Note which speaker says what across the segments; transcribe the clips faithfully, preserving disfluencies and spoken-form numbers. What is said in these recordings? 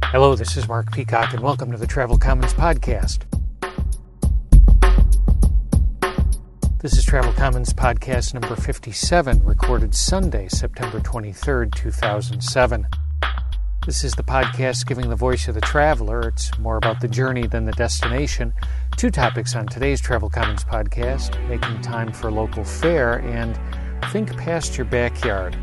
Speaker 1: Hello, this is Mark Peacock, and welcome to the Travel Commons Podcast. This is Travel Commons Podcast number fifty-seven, recorded Sunday, September twenty-third, two thousand seven. This is the podcast giving the voice of the traveler. It's more about the journey than the destination. Two topics on today's Travel Commons Podcast: making time for local fare and think past your backyard.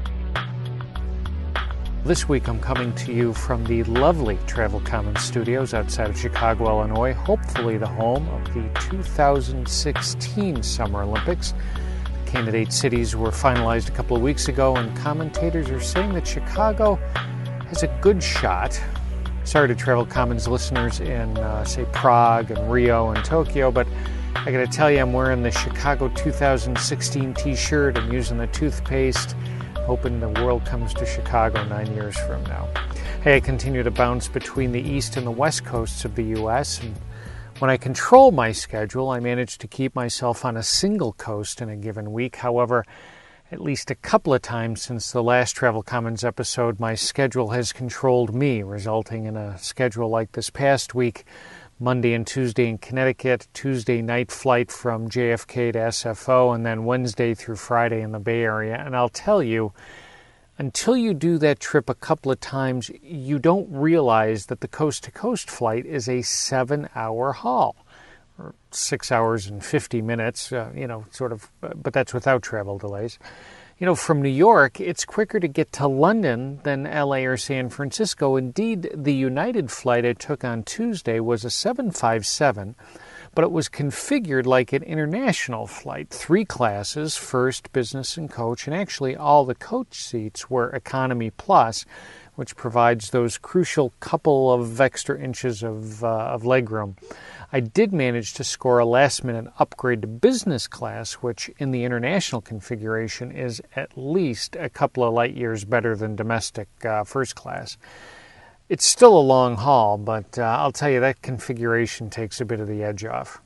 Speaker 1: This week I'm coming to you from the lovely Travel Commons studios outside of Chicago, Illinois, hopefully the home of the two thousand sixteen Summer Olympics. The candidate cities were finalized a couple of weeks ago, and commentators are saying that Chicago has a good shot. Sorry to Travel Commons listeners in, uh, say, Prague and Rio and Tokyo, but I gotta tell you, I'm wearing the Chicago two thousand sixteen t-shirt. I'm using the toothpaste, hoping the world comes to Chicago nine years from now. Hey, I continue to bounce between the east and the west coasts of the U S, and when I control my schedule, I manage to keep myself on a single coast in a given week. However, at least a couple of times since the last Travel Commons episode, my schedule has controlled me, resulting in a schedule like this past week: Monday and Tuesday in Connecticut, Tuesday night flight from J F K to S F O, and then Wednesday through Friday in the Bay Area. And I'll tell you, until you do that trip a couple of times, you don't realize that the coast-to-coast flight is a seven-hour haul, or six hours and fifty minutes, uh, you know, sort of, but that's without travel delays. You know, from New York, it's quicker to get to London than L A or San Francisco. Indeed, the United flight I took on Tuesday was a seven fifty-seven, but it was configured like an international flight. Three classes, first, business, and coach, and actually all the coach seats were economy plus, which provides those crucial couple of extra inches of, uh, of legroom. I did manage to score a last-minute upgrade to business class, which in the international configuration is at least a couple of light years better than domestic uh, first class. It's still a long haul, but uh, I'll tell you, that configuration takes a bit of the edge off.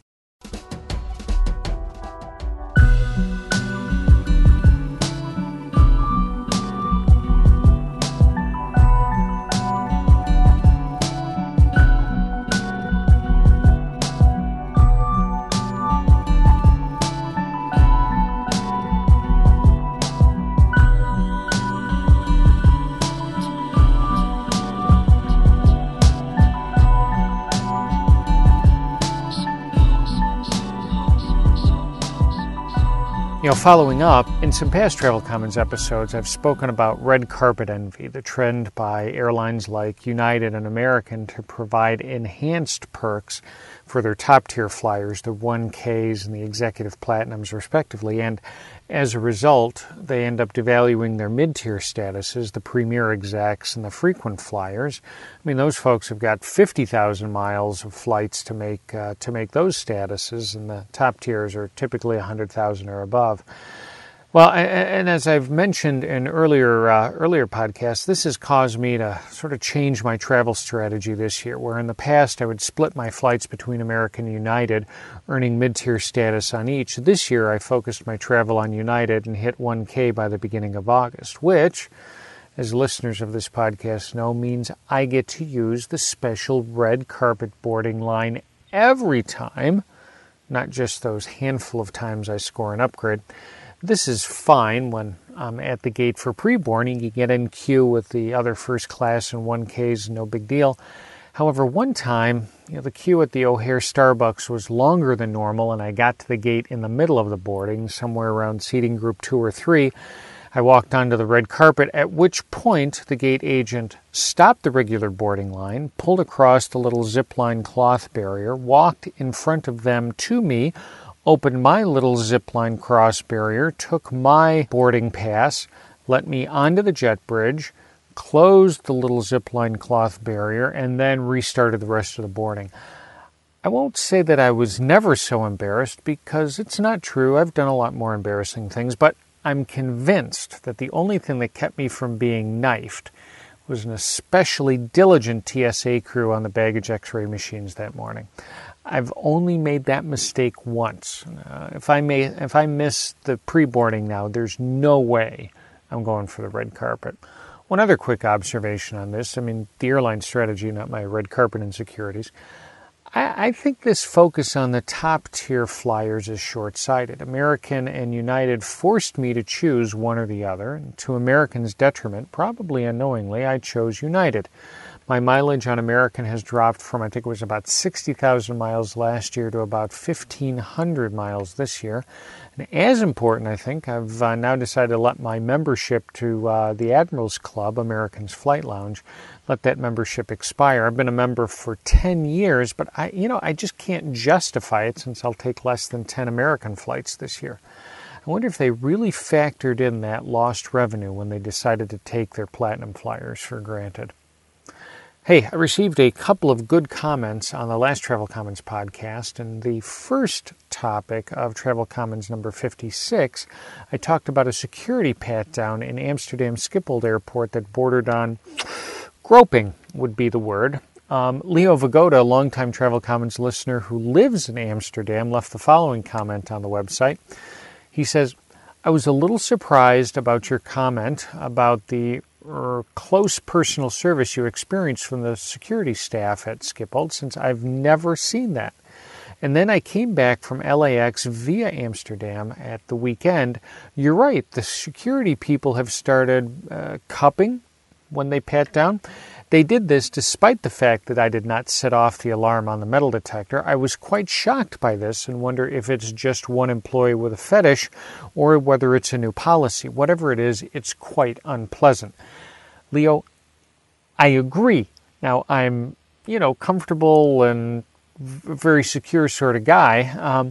Speaker 1: You know, following up, in some past Travel Commons episodes, I've spoken about red carpet envy, the trend by airlines like United and American to provide enhanced perks for their top-tier flyers, the one Ks and the Executive Platinums, respectively. And as a result, they end up devaluing their mid-tier statuses, the Premier Execs and the frequent flyers. I mean, those folks have got fifty thousand miles of flights to make uh, to make those statuses, and the top tiers are typically one hundred thousand or above. Well, and as I've mentioned in earlier uh, earlier podcasts, this has caused me to sort of change my travel strategy this year, where in the past I would split my flights between American and United, earning mid-tier status on each. This year I focused my travel on United and hit one K by the beginning of August, which, as listeners of this podcast know, means I get to use the special red carpet boarding line every time, not just those handful of times I score an upgrade. This is fine when I'm at the gate for pre-boarding. You get in queue with the other first class and one Ks, no big deal. However, one time, you know, the queue at the O'Hare Starbucks was longer than normal, and I got to the gate in the middle of the boarding, somewhere around seating group two or three. I walked onto the red carpet, at which point the gate agent stopped the regular boarding line, pulled across the little zipline cloth barrier, walked in front of them to me, opened my little zipline cross barrier, took my boarding pass, let me onto the jet bridge, closed the little zipline cloth barrier, and then restarted the rest of the boarding. I won't say that I was never so embarrassed, because it's not true. I've done a lot more embarrassing things, but I'm convinced that the only thing that kept me from being knifed was an especially diligent T S A crew on the baggage x-ray machines that morning. I've only made that mistake once. Uh, if I may, if I miss the pre-boarding now, there's no way I'm going for the red carpet. One other quick observation on this, I mean, the airline strategy, not my red carpet insecurities. I, I think this focus on the top-tier flyers is short-sighted. American and United forced me to choose one or the other. And to American's detriment, probably unknowingly, I chose United. My mileage on American has dropped from, I think it was about sixty thousand miles last year to about fifteen hundred miles this year. And as important, I think, I've uh, now decided to let my membership to uh, the Admirals Club, American's Flight Lounge, let that membership expire. I've been a member for ten years, but I, you know, I just can't justify it since I'll take less than ten American flights this year. I wonder if they really factored in that lost revenue when they decided to take their Platinum flyers for granted. Hey, I received a couple of good comments on the last Travel Commons podcast. And the first topic of Travel Commons number fifty-six, I talked about a security pat-down in Amsterdam Schiphol Airport that bordered on groping, would be the word. Um, Leo Vagoda, a longtime Travel Commons listener who lives in Amsterdam, left the following comment on the website. He says, I was a little surprised about your comment about the or close personal service you experienced from the security staff at Schiphol, since I've never seen that. And then I came back from L A X via Amsterdam at the weekend. You're right, the security people have started uh, cupping when they pat down. They did this despite the fact that I did not set off the alarm on the metal detector. I was quite shocked by this and wonder if it's just one employee with a fetish or whether it's a new policy. Whatever it is, it's quite unpleasant. Leo, I agree. Now, I'm, you know, comfortable and very secure sort of guy, um,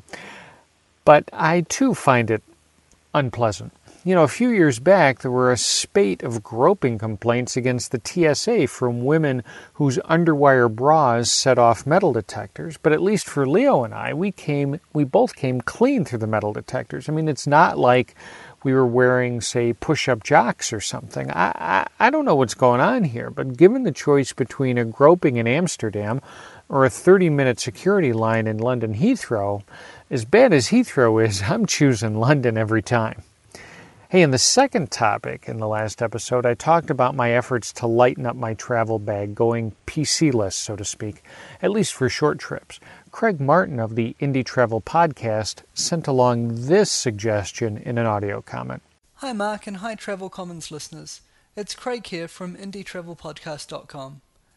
Speaker 1: but I too find it unpleasant. You know, a few years back, there were a spate of groping complaints against the T S A from women whose underwire bras set off metal detectors. But at least for Leo and I, we came, we both came clean through the metal detectors. I mean, it's not like we were wearing, say, push-up jocks or something. I, I, I don't know what's going on here, but given the choice between a groping in Amsterdam or a thirty-minute security line in London Heathrow, as bad as Heathrow is, I'm choosing London every time. Hey, in the second topic in the last episode, I talked about my efforts to lighten up my travel bag, going P C-less, so to speak, at least for short trips. Craig Martin of the Indie Travel Podcast sent along this suggestion in an audio comment.
Speaker 2: Hi Mark and hi Travel Commons listeners. It's Craig here from indie travel podcast dot com.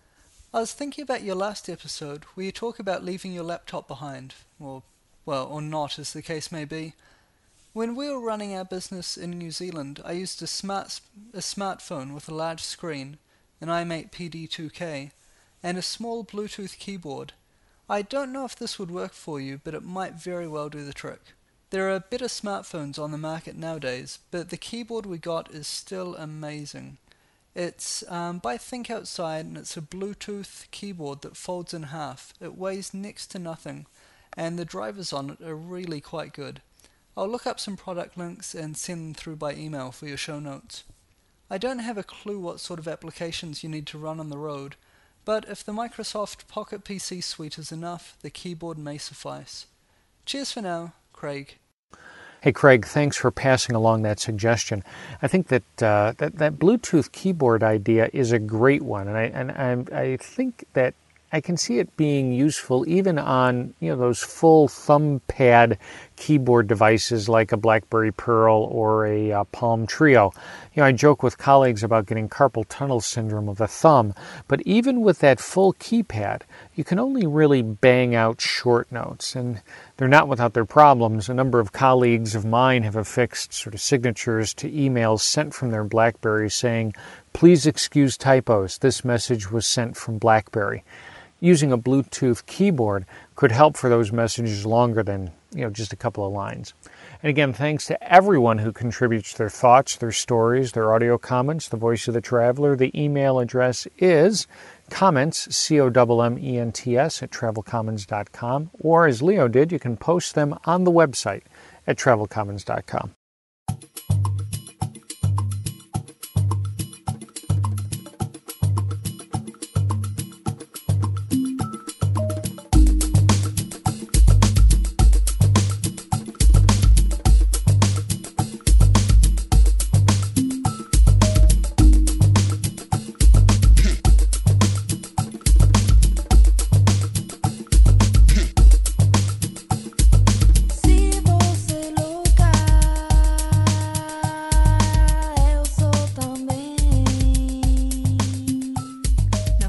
Speaker 2: I was thinking about your last episode where you talk about leaving your laptop behind, or, well, or not as the case may be. When we were running our business in New Zealand, I used a smart a smartphone with a large screen, an iMate P D two K, and a small Bluetooth keyboard. I don't know if this would work for you, but it might very well do the trick. There are better smartphones on the market nowadays, but the keyboard we got is still amazing. It's um, by Think Outside, and it's a Bluetooth keyboard that folds in half. It weighs next to nothing, and the drivers on it are really quite good. I'll look up some product links and send them through by email for your show notes. I don't have a clue what sort of applications you need to run on the road, but if the Microsoft Pocket P C suite is enough, the keyboard may suffice. Cheers for now, Craig.
Speaker 1: Hey, Craig, thanks for passing along that suggestion. I think that uh, that, that Bluetooth keyboard idea is a great one, and I and I, I think that I can see it being useful even on, you know, those full thumb pad keyboard devices like a BlackBerry Pearl or a uh, Palm Trio. You know, I joke with colleagues about getting carpal tunnel syndrome of the thumb, but even with that full keypad, you can only really bang out short notes, and they're not without their problems. A number of colleagues of mine have affixed sort of signatures to emails sent from their BlackBerry saying, "Please excuse typos. This message was sent from BlackBerry." Using a Bluetooth keyboard could help for those messages longer than, you know, just a couple of lines. And again, thanks to everyone who contributes their thoughts, their stories, their audio comments, the voice of the traveler. The email address is comments, C O M M E N T S, at travel commons dot com. Or, as Leo did, you can post them on the website at travel commons dot com.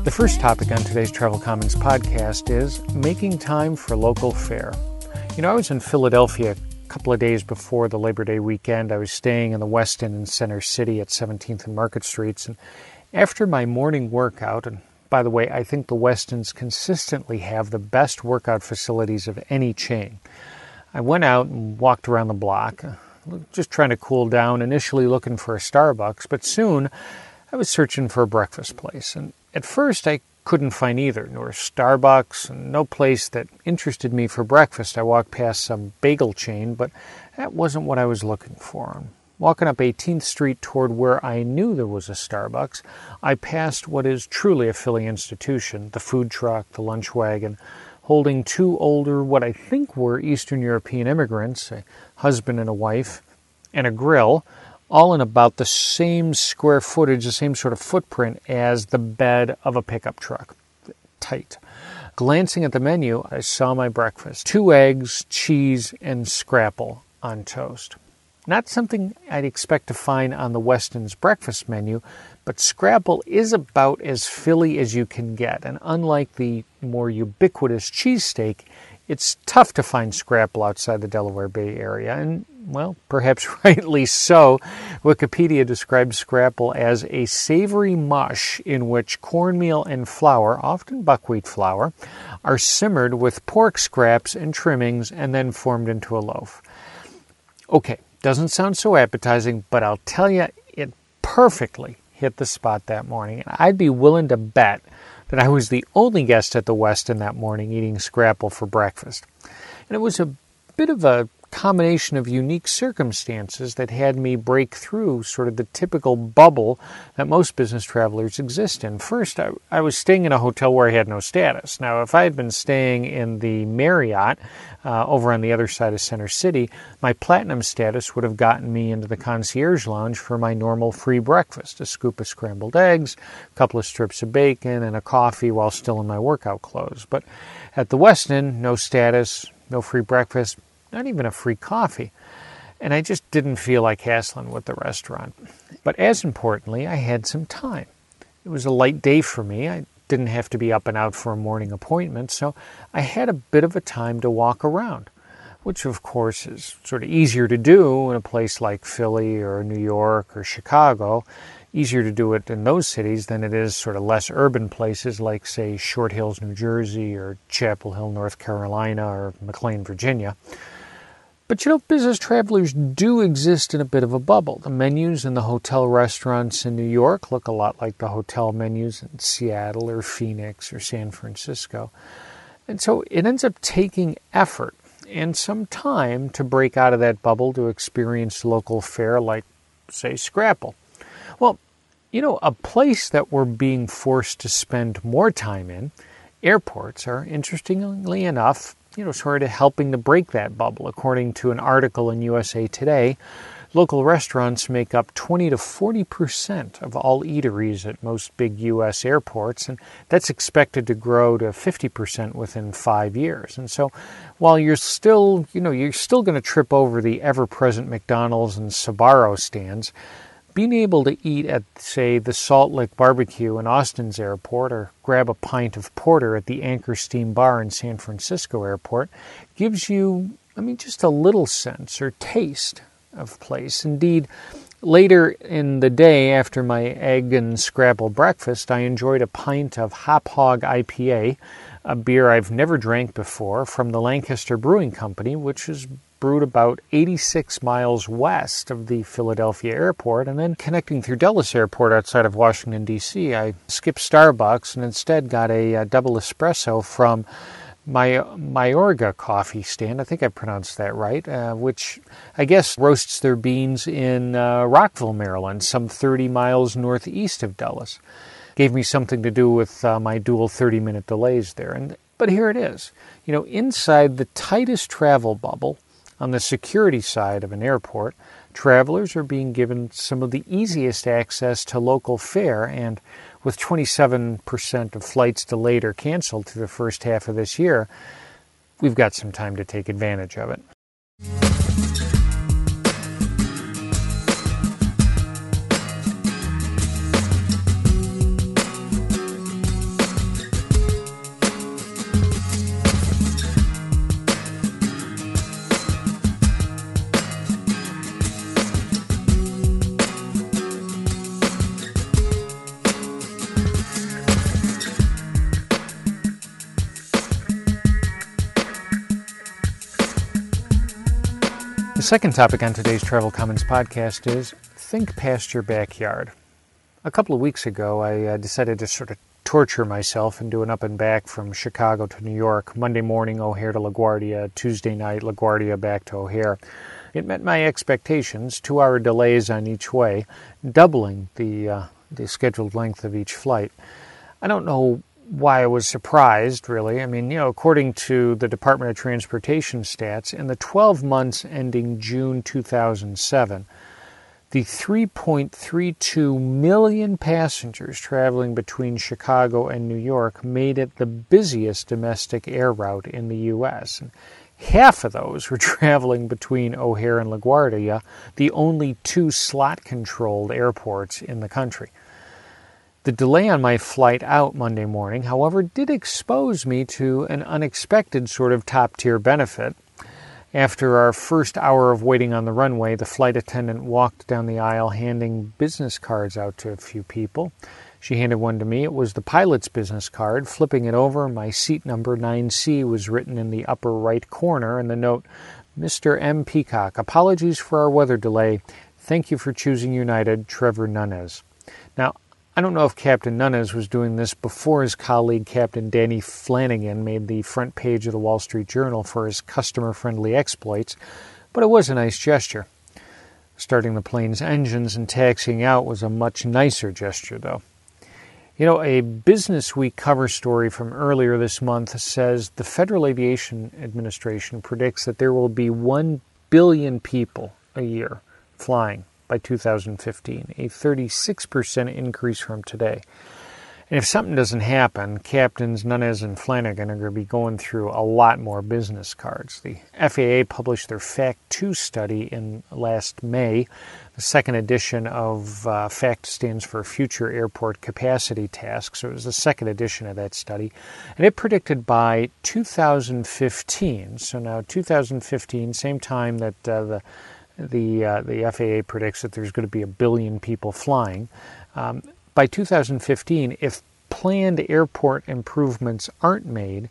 Speaker 1: The first topic on today's Travel Commons podcast is making time for local fare. You know, I was in Philadelphia a couple of days before the Labor Day weekend. I was staying in the Westin in Center City at seventeenth and Market Streets. And after my morning workout, and by the way, I think the Westins consistently have the best workout facilities of any chain, I went out and walked around the block, just trying to cool down, initially looking for a Starbucks, but soon I was searching for a breakfast place. And at first I couldn't find either, nor Starbucks, and no place that interested me for breakfast. I walked past some bagel chain, but that wasn't what I was looking for. Walking up eighteenth Street toward where I knew there was a Starbucks, I passed what is truly a Philly institution, the food truck, the lunch wagon, holding two older, what I think were Eastern European immigrants, a husband and a wife, and a grill, all in about the same square footage, the same sort of footprint as the bed of a pickup truck. Tight. Glancing at the menu, I saw my breakfast. Two eggs, cheese, and scrapple on toast. Not something I'd expect to find on the Westin's breakfast menu, but scrapple is about as Philly as you can get. And unlike the more ubiquitous cheesesteak, it's tough to find scrapple outside the Delaware Bay area. And, well, perhaps rightly so. Wikipedia describes scrapple as a savory mush in which cornmeal and flour, often buckwheat flour, are simmered with pork scraps and trimmings and then formed into a loaf. Okay. Doesn't sound so appetizing, but I'll tell you, it perfectly hit the spot that morning. And I'd be willing to bet that I was the only guest at the Westin that morning eating scrapple for breakfast. And it was a bit of a combination of unique circumstances that had me break through sort of the typical bubble that most business travelers exist in. First, I, I was staying in a hotel where I had no status. Now, if I had been staying in the Marriott uh, over on the other side of Center City, my platinum status would have gotten me into the concierge lounge for my normal free breakfast, a scoop of scrambled eggs, a couple of strips of bacon, and a coffee while still in my workout clothes. But at the Westin, no status, no free breakfast, not even a free coffee. And I just didn't feel like hassling with the restaurant. But as importantly, I had some time. It was a light day for me. I didn't have to be up and out for a morning appointment, so I had a bit of a time to walk around, which of course is sort of easier to do in a place like Philly or New York or Chicago. Easier to do it in those cities than it is sort of less urban places like, say, Short Hills, New Jersey, or Chapel Hill, North Carolina, or McLean, Virginia. But, you know, business travelers do exist in a bit of a bubble. The menus in the hotel restaurants in New York look a lot like the hotel menus in Seattle or Phoenix or San Francisco. And so it ends up taking effort and some time to break out of that bubble to experience local fare like, say, scrapple. Well, you know, a place that we're being forced to spend more time in, airports, are, interestingly enough, you know, sort of helping to break that bubble. According to an article in U S A Today, local restaurants make up twenty to forty percent of all eateries at most big U S airports, and that's expected to grow to fifty percent within five years. And so while you're still, you know, you're still going to trip over the ever-present McDonald's and Sbarro stands, being able to eat at, say, the Salt Lick Barbecue in Austin's airport or grab a pint of porter at the Anchor Steam Bar in San Francisco airport gives you, I mean, just a little sense or taste of place. Indeed, later in the day after my egg and scrapple breakfast, I enjoyed a pint of Hop Hog I P A, a beer I've never drank before, from the Lancaster Brewing Company, which is brewed about eighty-six miles west of the Philadelphia airport. And then connecting through Dulles Airport outside of Washington, D C, I skipped Starbucks and instead got a, a double espresso from my Mayorga coffee stand. I think I pronounced that right, uh, which I guess roasts their beans in uh, Rockville, Maryland, some thirty miles northeast of Dulles. Gave me something to do with uh, my dual thirty-minute delays there. And but here it is. You know, inside the tightest travel bubble, on the security side of an airport, travelers are being given some of the easiest access to local fare, and with twenty-seven percent of flights delayed or canceled through the first half of this year, we've got some time to take advantage of it. second topic on today's Travel Commons podcast is think past your backyard. A couple of weeks ago, I uh, decided to sort of torture myself and do an up and back from Chicago to New York, Monday morning O'Hare to LaGuardia, Tuesday night LaGuardia back to O'Hare. It met my expectations, two-hour delays on each way, doubling the uh, the scheduled length of each flight. I don't know why I was surprised, really. I mean, you know, according to the Department of Transportation stats, in the twelve months ending June two thousand seven, the three point three two million passengers traveling between Chicago and New York made it the busiest domestic air route in the U S. And half of those were traveling between O'Hare and LaGuardia, the only two slot-controlled airports in the country. The delay on my flight out Monday morning, however, did expose me to an unexpected sort of top-tier benefit. After our first hour of waiting on the runway, the flight attendant walked down the aisle handing business cards out to a few people. She handed one to me. It was the pilot's business card. Flipping it over, my seat number, nine C, was written in the upper right corner, and the note, Mister M. Peacock, apologies for our weather delay. Thank you for choosing United, Trevor Nunes. Now, I don't know if Captain Nunes was doing this before his colleague Captain Danny Flanagan made the front page of the Wall Street Journal for his customer-friendly exploits, but it was a nice gesture. Starting the plane's engines and taxiing out was a much nicer gesture, though. You know, a Business Week cover story from earlier this month says the Federal Aviation Administration predicts that there will be one billion people a year flying by two thousand fifteen, a thirty-six percent increase from today. And if something doesn't happen, Captains Nunes and Flanagan are going to be going through a lot more business cards. The F A A published their FACT two study in last May. The second edition of uh, FACT stands for Future Airport Capacity Task, so it was the second edition of that study. And it predicted by two thousand fifteen, so now two thousand fifteen, same time that uh, the The uh, the F A A predicts that there's going to be a billion people flying. Um, by two thousand fifteen, if planned airport improvements aren't made,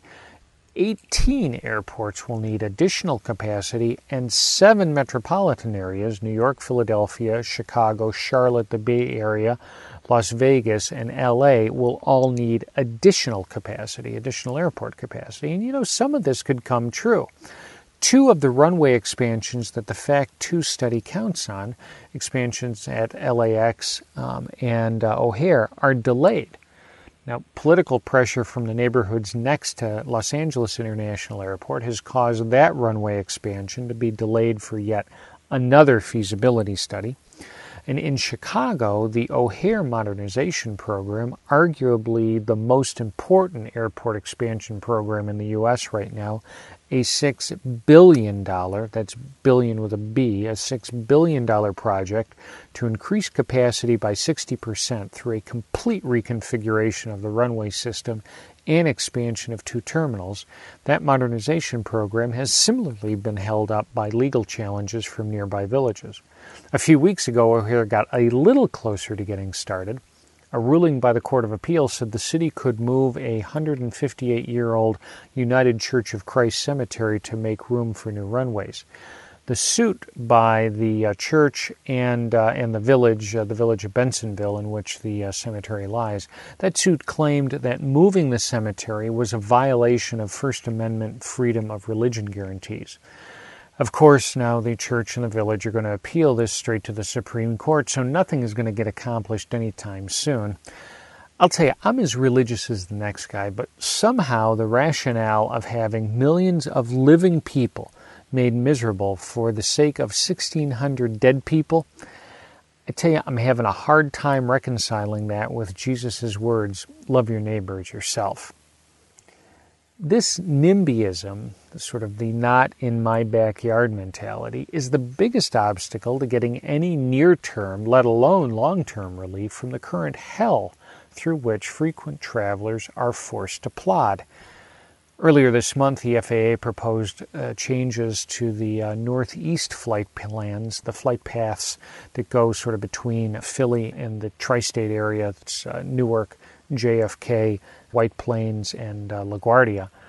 Speaker 1: eighteen airports will need additional capacity, and seven metropolitan areas, New York, Philadelphia, Chicago, Charlotte, the Bay Area, Las Vegas, and L A will all need additional capacity, additional airport capacity. And, you know, some of this could come true. Two of the runway expansions that the FACT two study counts on, expansions at L A X um, and uh, O'Hare, are delayed. Now, political pressure from the neighborhoods next to Los Angeles International Airport has caused that runway expansion to be delayed for yet another feasibility study. And in Chicago, the O'Hare modernization program, arguably the most important airport expansion program in the U S right now, a six billion dollars, that's billion with a B, a six billion dollars project to increase capacity by sixty percent through a complete reconfiguration of the runway system and expansion of two terminals. That modernization program has similarly been held up by legal challenges from nearby villages. A few weeks ago, O'Hare got a little closer to getting started. A ruling by the Court of Appeal said the city could move a one hundred fifty-eight-year-old United Church of Christ cemetery to make room for new runways. The suit by the uh, church and uh, and the village, uh, the village of Bensonville, in which the uh, cemetery lies, that suit claimed that moving the cemetery was a violation of First Amendment freedom of religion guarantees. Of course, now the church and the village are going to appeal this straight to the Supreme Court, so nothing is going to get accomplished anytime soon. I'll tell you, I'm as religious as the next guy, but somehow the rationale of having millions of living people made miserable for the sake of sixteen hundred dead people, I tell you, I'm having a hard time reconciling that with Jesus' words, love your neighbor as yourself. This NIMBYism, sort of the not in my backyard mentality, is the biggest obstacle to getting any near-term, let alone long-term relief from the current hell through which frequent travelers are forced to plod. Earlier this month, the F A A proposed uh, changes to the uh, northeast flight plans, the flight paths that go sort of between Philly and the tri-state area. It's uh, Newark, J F K, White Plains, and uh, LaGuardia.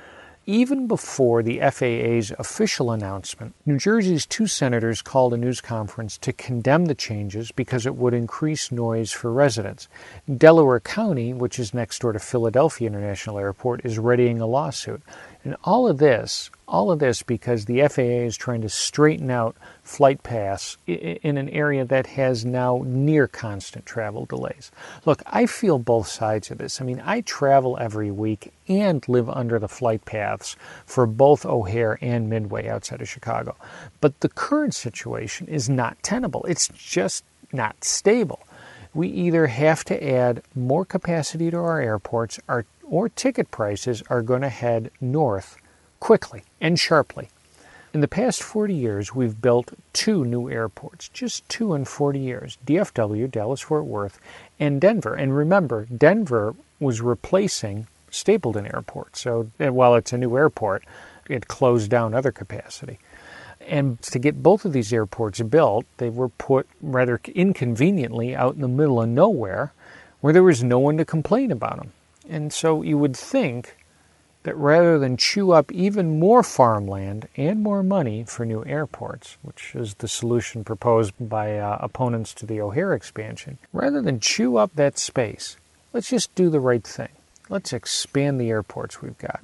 Speaker 1: even before the F A A's official announcement, New Jersey's two senators called a news conference to condemn the changes because it would increase noise for residents. Delaware County, which is next door to Philadelphia International Airport, is readying a lawsuit. And all of this, all of this because the F A A is trying to straighten out flight paths in an area that has now near constant travel delays. Look, I feel both sides of this. I mean, I travel every week and live under the flight paths for both O'Hare and Midway outside of Chicago. But the current situation is not tenable. It's just not stable. We either have to add more capacity to our airports or, or ticket prices are going to head north quickly and sharply. In the past forty years, we've built two new airports, just two in forty years, D F W, Dallas-Fort Worth, and Denver. And remember, Denver was replacing Stapleton Airport. So while it's a new airport, it closed down other capacity. And to get both of these airports built, they were put rather inconveniently out in the middle of nowhere where there was no one to complain about them. And so you would think that rather than chew up even more farmland and more money for new airports, which is the solution proposed by uh, opponents to the O'Hare expansion, rather than chew up that space, let's just do the right thing. Let's expand the airports we've got.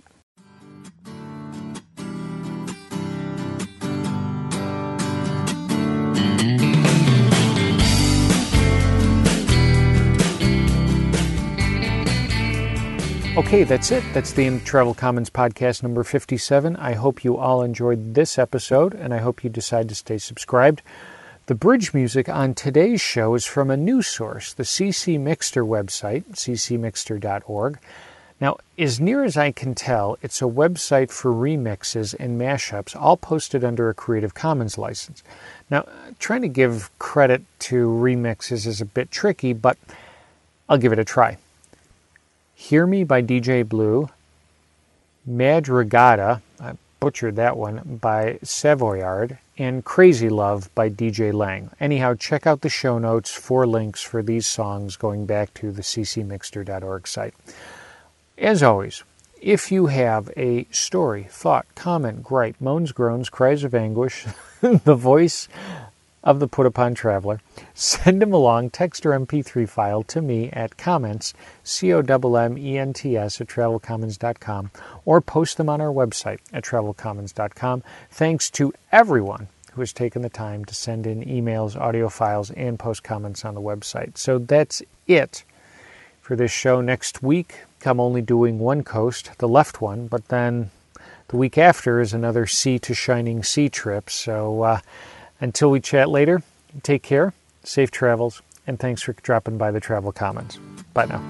Speaker 1: Okay, that's it. That's the In Travel Commons podcast number fifty-seven. I hope you all enjoyed this episode, and I hope you decide to stay subscribed. The bridge music on today's show is from a news source, the C C Mixter website, c c mixter dot org. Now, as near as I can tell, it's a website for remixes and mashups, all posted under a Creative Commons license. Now, trying to give credit to remixes is a bit tricky, but I'll give it a try. Hear Me by D J Blue, Madrugada, I butchered that one, by Savoyard, and Crazy Love by D J Lang. Anyhow, check out the show notes for links for these songs going back to the c c mixter dot org site. As always, if you have a story, thought, comment, gripe, moans, groans, cries of anguish, the voice of the Put Upon Traveler, send them along, text or M P three file to me at comments, C O M M E N T S at travel commons dot com, or post them on our website at travel commons dot com. Thanks to everyone who has taken the time to send in emails, audio files, and post comments on the website. So that's it for this show. Next week, I'm only doing one coast, the left one, but then the week after is another sea to shining sea trip. So uh, until we chat later, take care, safe travels, and thanks for dropping by the Travel Commons. Bye now.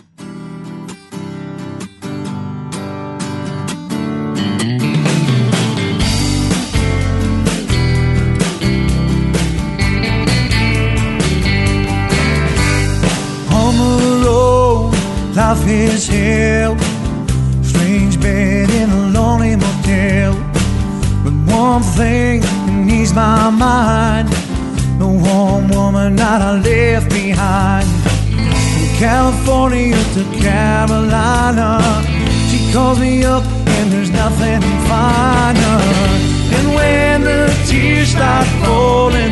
Speaker 3: On the road, life is hell. Strange bed in a lonely motel. But one thing can ease my mind, the warm woman that I left behind. From California to Carolina, she calls me up and there's nothing finer. And when the tears start falling